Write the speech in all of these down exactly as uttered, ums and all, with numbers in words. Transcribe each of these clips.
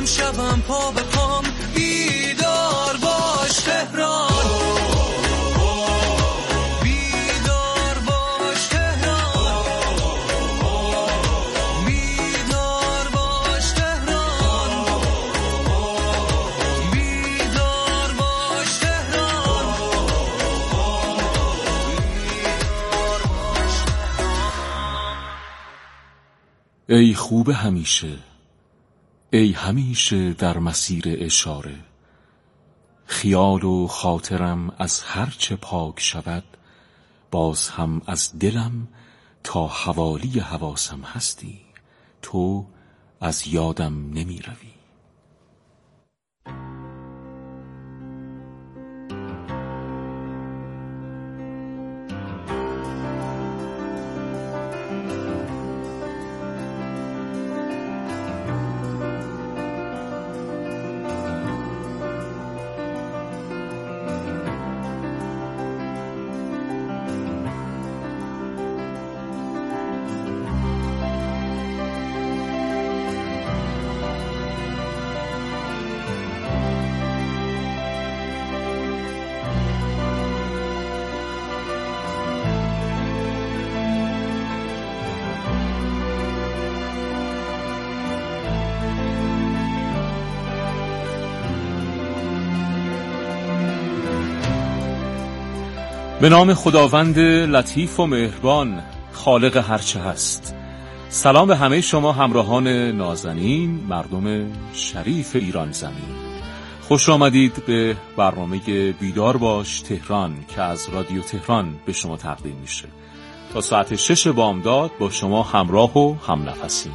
شبم پا به پام، بیدار باش تهران. ای خوب همیشه، ای همیشه در مسیر اشاره، خیال و خاطرم از هر چه پاک شود، باز هم از دلم تا حوالی حواسم هستی، تو از یادم نمی روی. به نام خداوند لطیف و مهربان، خالق هرچه هست. سلام به همه شما همراهان نازنین، مردم شریف ایران زمین. خوش آمدید به برنامه بیدار باش تهران که از رادیو تهران به شما تقدیم میشه. تا ساعت شش بامداد با شما همراه و هم نفسیم.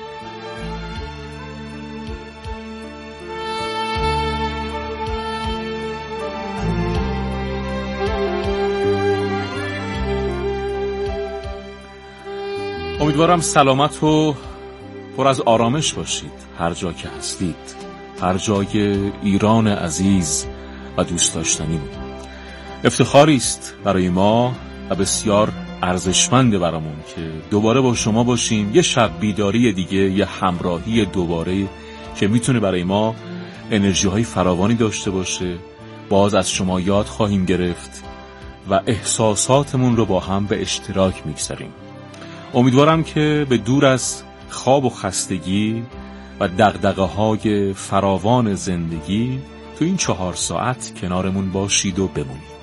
امیدوارم سلامت و پر از آرامش باشید هر جا که هستید، هر جای ایران عزیز و دوست داشتنی بود. افتخاری است برای ما و بسیار ارزشمنده برامون که دوباره با شما باشیم. یه شب بیداری دیگه، یه همراهی دوباره که میتونه برای ما انرژی های فراوانی داشته باشه. باز از شما یاد خواهیم گرفت و احساساتمون رو با هم به اشتراک میگذاریم. امیدوارم که به دور از خواب و خستگی و دغدغه‌های فراوان زندگی تو این چهار ساعت کنارمون باشید و بمونید.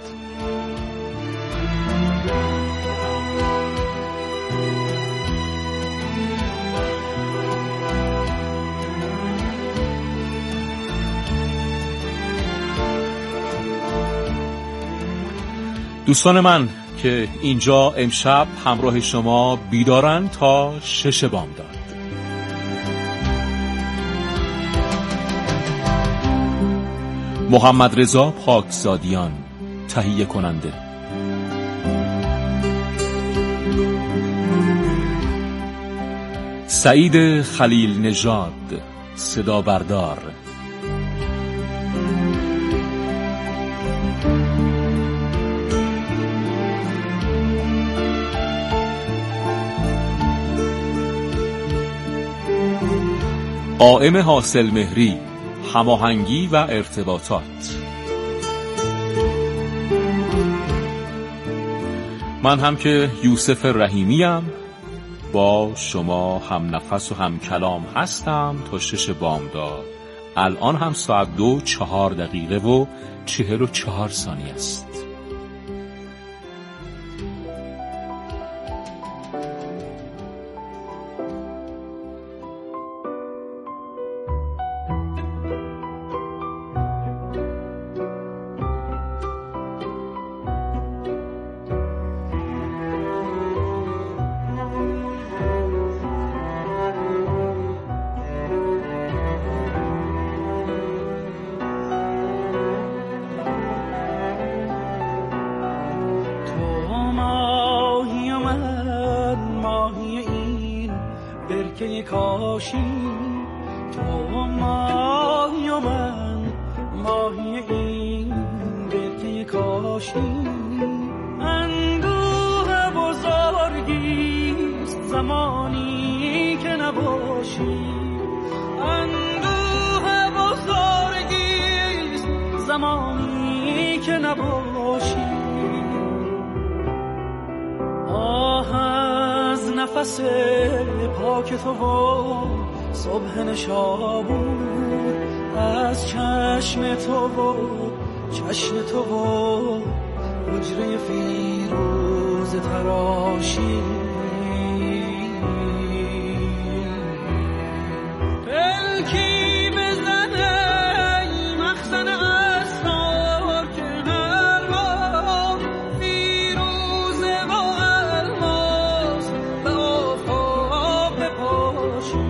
دوستان من که اینجا امشب همراه شما بیدارن تا شش بامداد. محمد رضا پاکزادیان تهیه کننده، سعید خلیل نژاد صدا بردار، قائم حاصل مهری هماهنگی و ارتباطات. من هم که یوسف رحیمیم با شما هم نفس و هم کلام هستم تا شش بامداد. الان هم ساعت دو چهار دقیقه و چهل و چهار ثانیه است. کاشی تو ماهی و من ماهی این برکه کاشی اندوه بزرگیست زمانی که نباشی اندوه نباشی. آه از نفس پاک تو و صبح نشابور، از چشم تو و چشم تو و حجره فیروز تراشی. پلکی بزنه ای مخزن اسرار که هر بار فیروزه و الماس به آفاق بپاشی.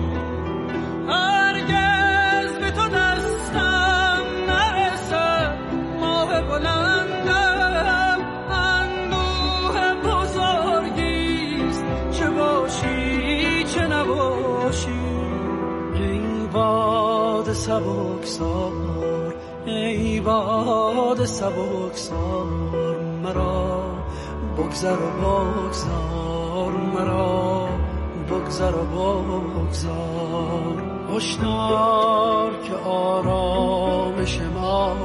هرگز به تو دستم نرسد ماه بلندم، اندوه بزرگیست چه باشی چه نباشی. ای باد سبکسار، ای باد سبکسار، مرا بگذر و بگذار، مرا بگذر و بگذار. هشدار که آرامش ما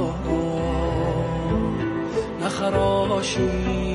نخراشی.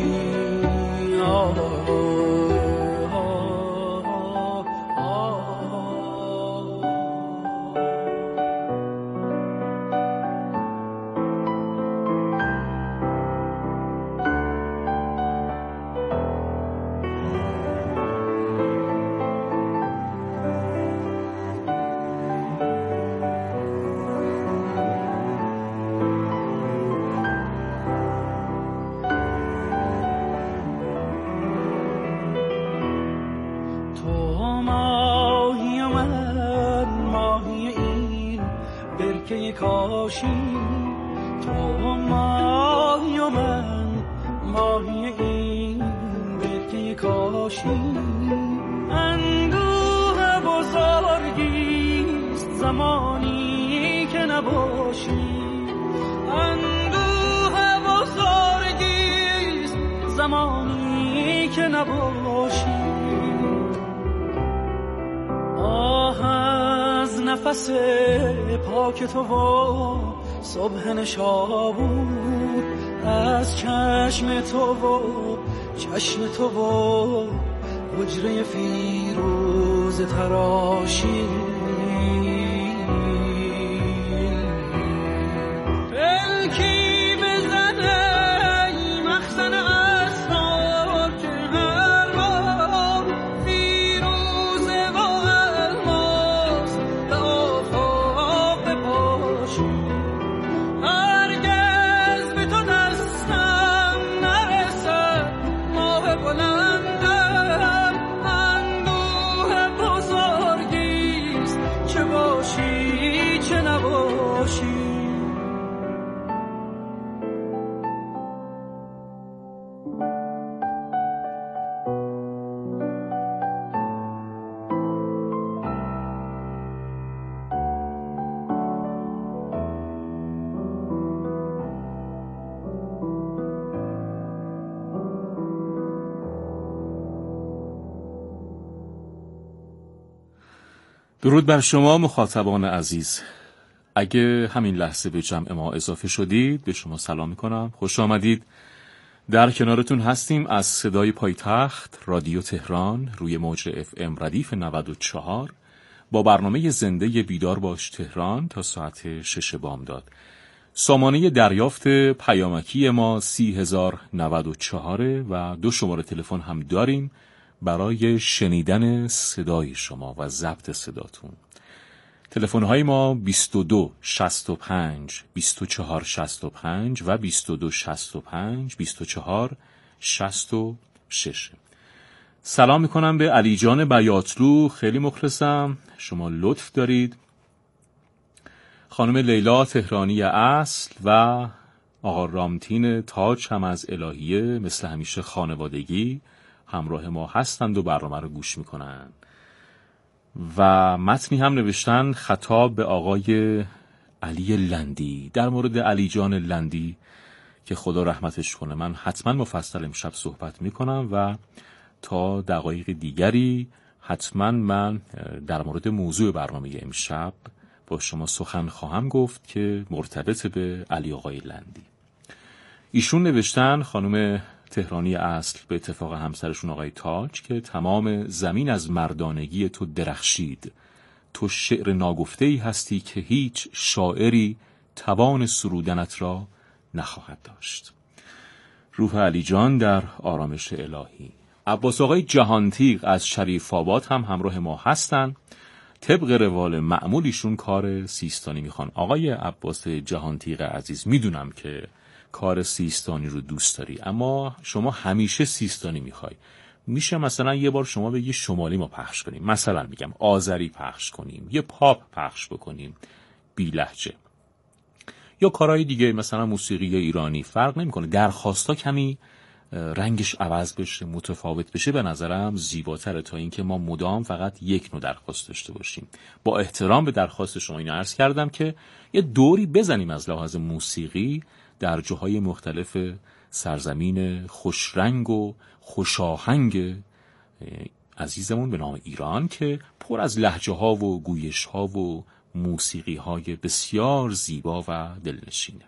کاشی تو ماهی و من ماهی این برکه کاشی. اندوه بزرگیست زمانی که نباشی، اندوه بزرگیست زمانی که نباشی. آه از نفس پاک تو و صبح نشابور، از چشم تو و چشم تو و حجره فیروز تراشی. پلکی بزنه ای مخزن اسرار که هر بار فیروزه و الماس به آفاق بپاشی. هرگز به تو دستم نرسد ماه بلندم، اندوه بزرگیست چه باشی چه نباشی. درود بر شما مخاطبان عزیز. اگه همین لحظه به جمع ما اضافه شدید به شما سلام میکنم، خوش آمدید. در کنارتون هستیم از صدای پایتخت رادیو تهران روی موج اف ام ردیف نود و چهار با برنامه زنده بیدار باش تهران تا ساعت شش بامداد. سامانه دریافت پیامکی ما سی هزار نود و چهار و دو شماره تلفن هم داریم برای شنیدن صدای شما و ضبط صداتون. تلفن‌های ما بیست و دو شصت و پنج بیست و چهار شصت و پنج و بیست و دو شصت و پنج بیست و چهار شصت و شش. سلام میکنم به علی جان بیاتلو، خیلی مخلصم، شما لطف دارید. خانم لیلا تهرانی اصل و آقا رامتین تاج هم از الهیه مثل همیشه خانوادگی همراه ما هستند و برنامه رو گوش میکنن. و متنی هم نوشتن خطاب به آقای علی لندی در مورد علی جان لندی که خدا رحمتش کنه. من حتما مفصل امشب صحبت میکنم و تا دقایق دیگری حتما من در مورد موضوع برنامه امشب با شما سخن خواهم گفت که مرتبط به علی آقای لندی. ایشون نوشتن خانم تهرانی اصل به اتفاق همسرشون آقای تاج که تمام زمین از مردانگی تو درخشید، تو شعر ناگفته‌ای هستی که هیچ شاعری توان سرودنت را نخواهد داشت. روح علی جان در آرامش الهی. عباس آقای جهانتیغ از شریف آباد هم همراه ما هستن. طبق روال معمولیشون کار سیستانی میخوان. آقای عباس جهانتیغ عزیز، میدونم که کار سیستانی رو دوست داری، اما شما همیشه سیستانی میخوای. میشه مثلا یه بار شما بگی شمالی ما پخش کنیم، مثلا میگم آذری پخش کنیم، یه پاپ پخش بکنیم بی لهجه، یا کارهای دیگه مثلا موسیقی ایرانی، فرق نمیکنه. درخواستا کمی رنگش عوض بشه، متفاوت بشه، به نظرم زیباتره تا اینکه ما مدام فقط یک نوع درخواست داشته باشیم. با احترام به درخواست شما اینو عرض کردم که یه دوری بزنیم از لحاظ موسیقی در جاهای مختلف سرزمین خوشرنگ و خوشاهنگ عزیزمون به نام ایران که پر از لهجه ها و گویش ها و موسیقی های بسیار زیبا و دلنشینه.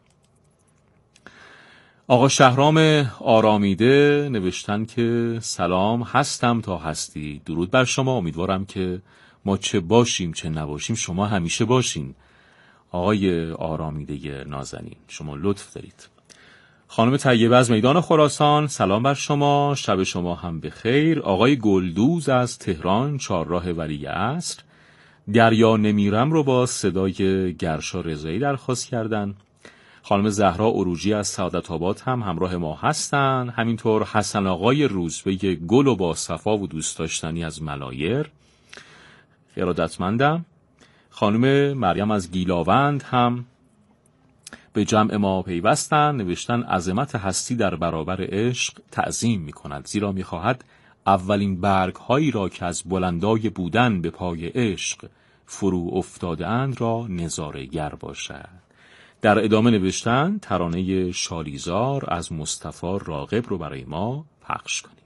آقا شهرام آرامیده نوشتن که سلام، هستم تا هستی. درود بر شما، امیدوارم که ما چه باشیم چه نباشیم شما همیشه باشین. آقای آرامیده نازنین، شما لطف دارید. خانم طیبه از میدان خراسان، سلام بر شما، شب شما هم بخیر. آقای گلدوز از تهران چهارراه ولی عصر، دریا نمیرم رو با صدای گرشا رضایی درخواست کردن. خانم زهرا عروجی از سعادت آباد هم همراه ما هستن. همینطور حسن آقای روزبه گل و با صفا و دوست داشتنی از ملایر، ارادتمندم. خانم مریم از گیلاوند هم به جمع ما پیوستن، نوشتن عظمت هستی در برابر عشق تعظیم می کند، زیرا می خواهد اولین برگ هایی را که از بلندای بودن به پای عشق فرو افتاده اند را نظاره گر باشد. در ادامه نوشتن ترانه شالیزار از مصطفی راغب رو برای ما پخش کنید.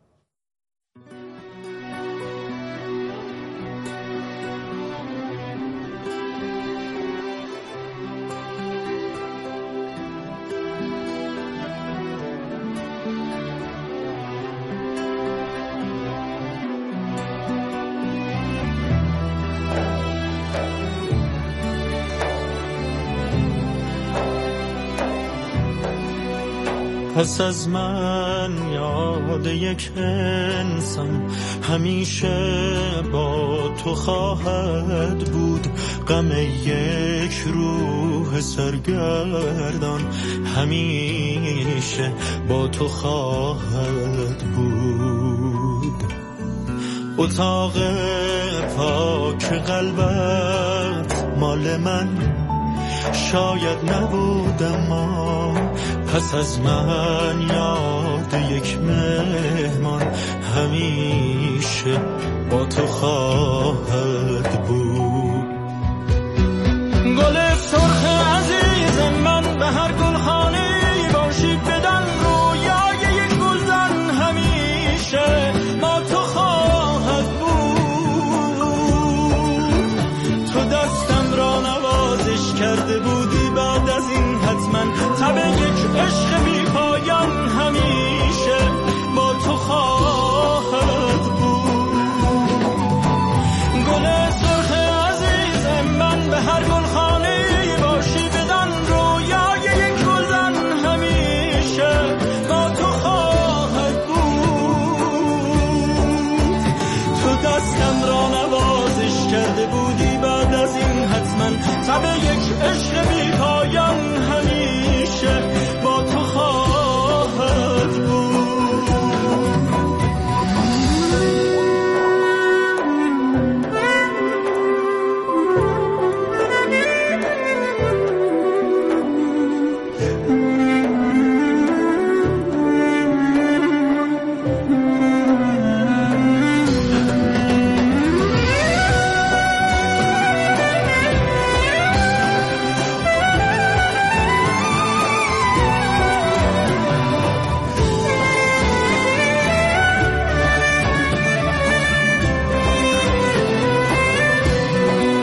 پس از من یاد یک انسان همیشه با تو خواهد بود، غم یک روح سرگردان همیشه با تو خواهد بود. اتاق پاک قلبت مال من شاید نبود، اما پس از من یاد یک مهمان همیشه با تو خواهد بود. گل سرخ عزیز من به هر گلخانه باشی، بدان رویای یک گلزن همیشه با تو خواهد بود. تو دستم را نوازش کرده بودی، بعد از این حتما تب یک عشق بی پایان همیشه با تو خواهد بود. گل سرخ عزیز من به هر گلخانه باشی، بدان رویای یک گلزن همیشه با تو خواهد بود. تو دستم را نوازش کرده بودی، بعد از این حتما تب یک عشق بی پایان همیشه با تو خواهد بود.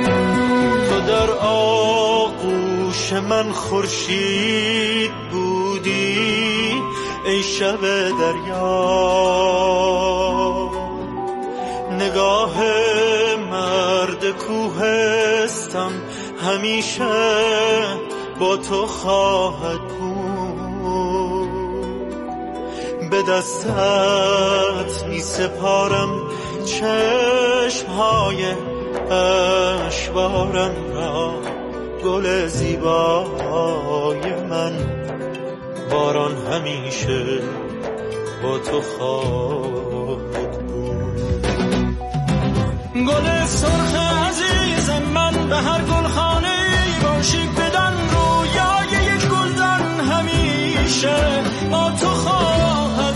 من خورشید بود بودی ای شب دریا، نگاه مرد کوهستان همیشه با تو خواهد بود. به دستت می سپارم چشمهای اشبارم را، گل زیبای من، باران همیشه با تو خواهد بود. گل سرخ عزیز من به هر گلخانه باشی، بدان رویای یک گلدان همیشه با تو خواهد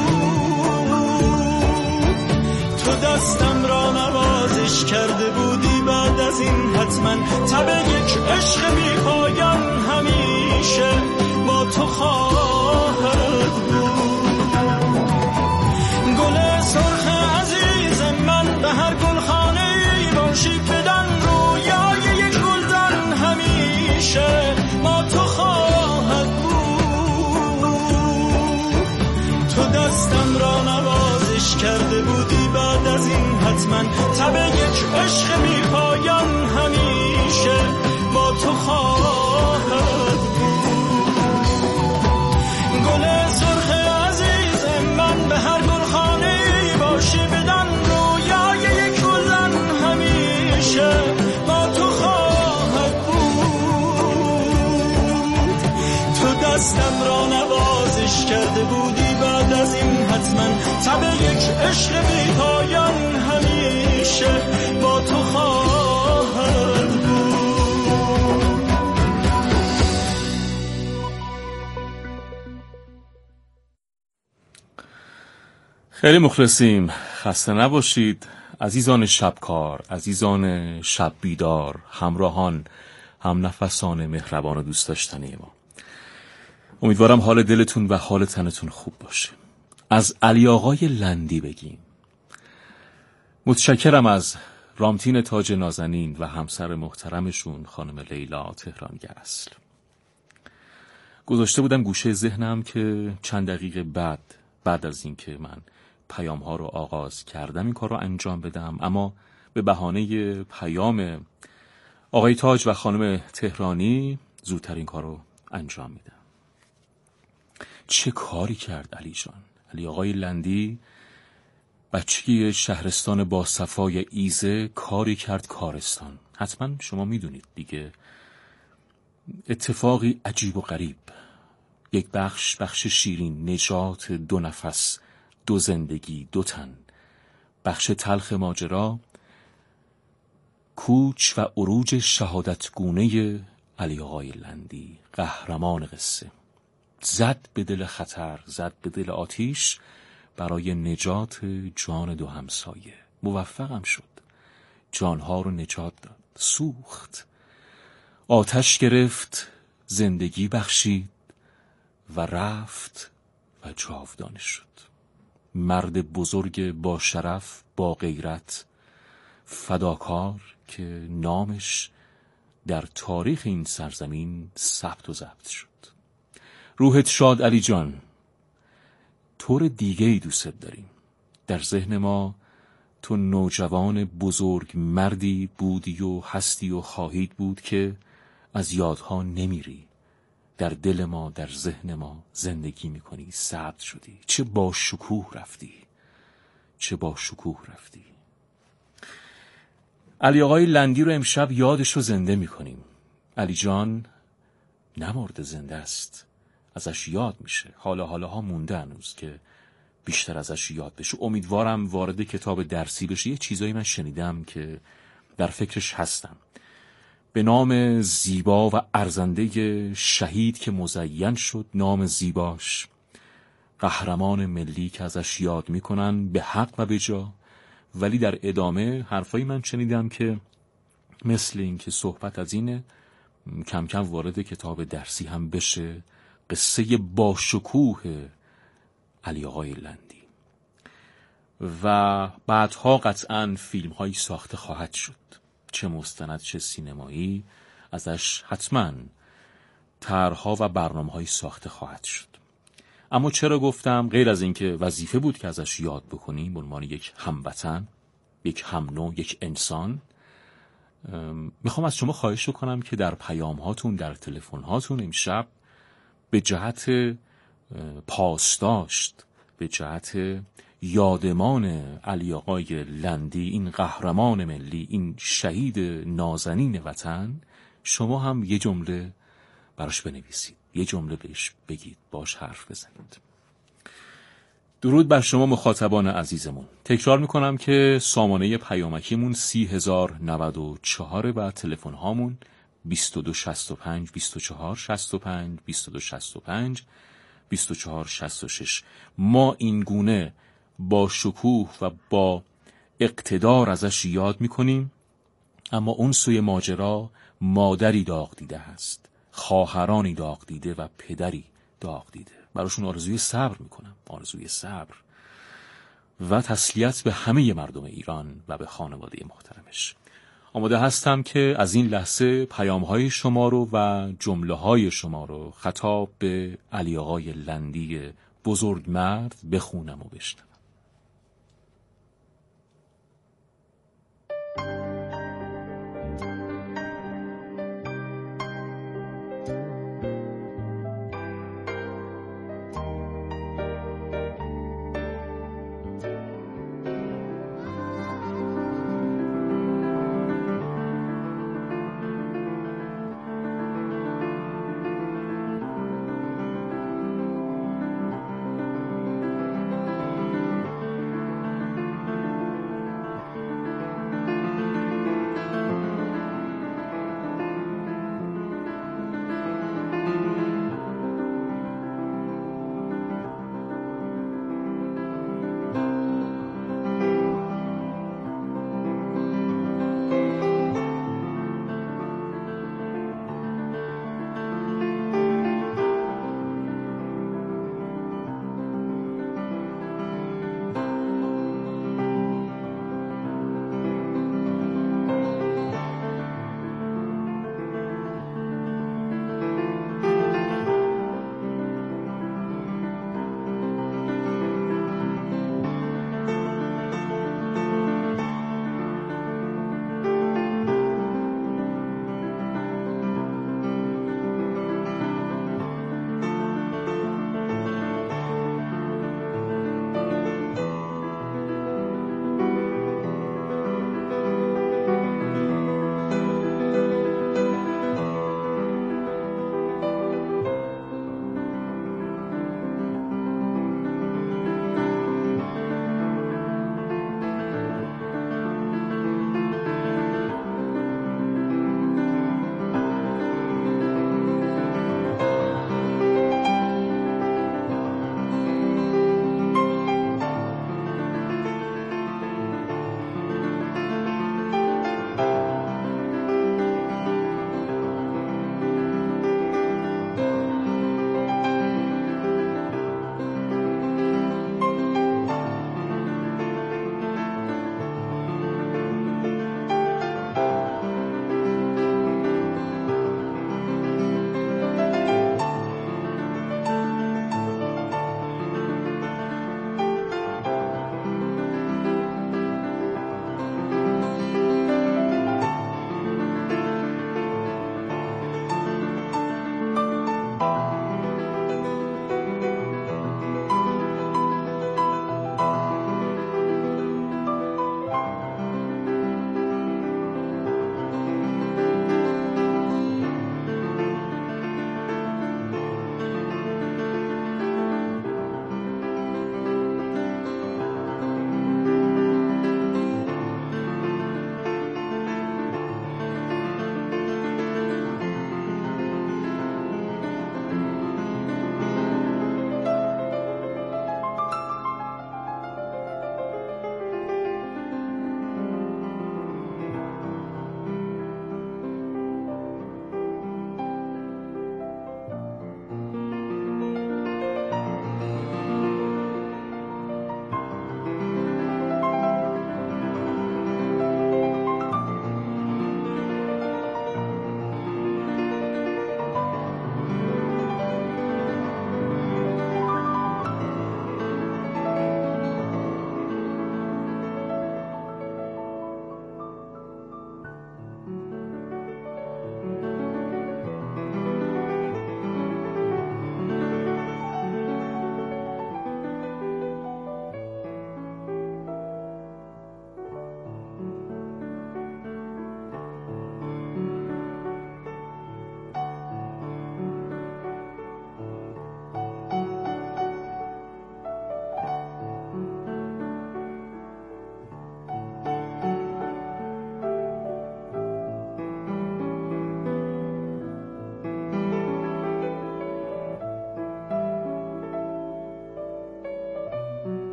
بود. تو دستم را نوازش کرده بودی، بعد از این حتما تب یک عشق بی پایان همیشه با تو خواهد بود. گل سرخ عزیز من به هر گلخانه باشی، بدان رویای یک گلدان همیشه با تو خواهد بود. تو دستم را نوازش کرده بودی، بعد از این حتما تب یک عشق بی پایان همیشه با تو خواهد بود. گل سرخ عزیز من به هر گلخانه باشی، بدان رویای یک گلدان همیشه با تو خواهد بود. تو دستم را نوازش کرده بودی، بعد از این حتما تب یک عشق بی پایان همیشه با تو خواهد بود. خیلی مخلصیم، خسته نباشید عزیزان شبکار، عزیزان شب بیدار، همراهان، هم نفسان مهربان و دوست داشتنی ما. امیدوارم حال دلتون و حال تنتون خوب باشه. از علی آقای لندی بگیم. متشکرم از رامتین تاج نازنین و همسر محترمشون خانم لیلا تهرانگر اصل. گذاشته بودم گوشه ذهنم که چند دقیقه بعد بعد از این که من پیام ها رو آغاز کردم این کار رو انجام بدم، اما به بهانه پیام آقای تاج و خانم تهرانی زودتر این کار رو انجام میدم. چه کاری کرد علی جان؟ علی آقای لندی بچگی شهرستان با صفای ایزه کاری کرد کارستان. حتما شما میدونید دیگه. اتفاقی عجیب و غریب، یک بخش بخش شیرین، نجات دو نفس، دو زندگی، دو تن. بخش تلخ ماجرا، کوچ و عروج شهادتگونه علی آقای لندی، قهرمان قصه. زد به دل خطر، زد به دل آتیش برای نجات جان دو همسایه. موفقم شد، جانها رو نجات داد. سوخت، آتش گرفت، زندگی بخشید و رفت و جاودانه شد. مرد بزرگ با شرف، با غیرت، فداکار که نامش در تاریخ این سرزمین ثبت و ضبط شد. روحت شاد علی جان. طور دیگه ای دوست داریم. در ذهن ما تو نوجوان بزرگ مردی بودی و هستی و خواهید بود که از یادها نمیری. در دل ما، در ذهن ما زندگی میکنی، ثبت شدی. چه با شکوه رفتی، چه با شکوه رفتی. علی آقای لندی رو امشب یادش رو زنده میکنیم. علی جان نمرده، زنده است، ازش یاد میشه. حالا حالا ها مونده هنوز که بیشتر ازش یاد بشه. امیدوارم وارد کتاب درسی بشه. یه چیزایی من شنیدم که در فکرش هستم. به نام زیبا و ارزنده شهید که مزین شد، نام زیباش، قهرمان ملی که ازش یاد میکنن به حق و به جا. ولی در ادامه حرفایی من شنیدم که مثل این که صحبت از اینه کم کم وارد کتاب درسی هم بشه قصه با شکوه علی آقای لندی. و بعدها قطعاً فیلم هایی ساخته خواهد شد، چه مستند چه سینمایی. ازش حتماً طرح‌ها و برنامه‌های ساخته خواهد شد. اما چرا گفتم غیر از اینکه وظیفه بود که ازش یاد بکنیم به عنوان یک هموطن، یک همنوع، یک انسان، میخوام از شما خواهش کنم که در پیام هاتون، در تلفن هاتون امشب به جهت پاسداشت، به جهت یادمان علی آقای لندی، این قهرمان ملی، این شهید نازنین وطن، شما هم یه جمله براش بنویسید، یه جمله بهش بگید، باش حرف بزنید. درود بر شما مخاطبان عزیزمون. تکرار میکنم که سامانه پیامکیمون سی هزار نود و چهار و تلفن هامون بیست و دو شصت و پنج بیست و چهار شصت و پنج بیست و دو شصت و پنج بیست و چهار شصت و شش. ما این گونه با شکوه و با اقتدار ازش یاد میکنیم، اما اون سوی ماجرا مادری داغ دیده هست، خواهرانی داغ دیده و پدری داغ دیده. براشون آرزوی صبر میکنم، آرزوی صبر و تسلیت به همه مردم ایران و به خانواده محترمش. آماده هستم که از این لحظه پیام‌های شما رو و جمله‌های شما رو خطاب به علی آقای لندی بزرگ مرد بخونم و بشنوم.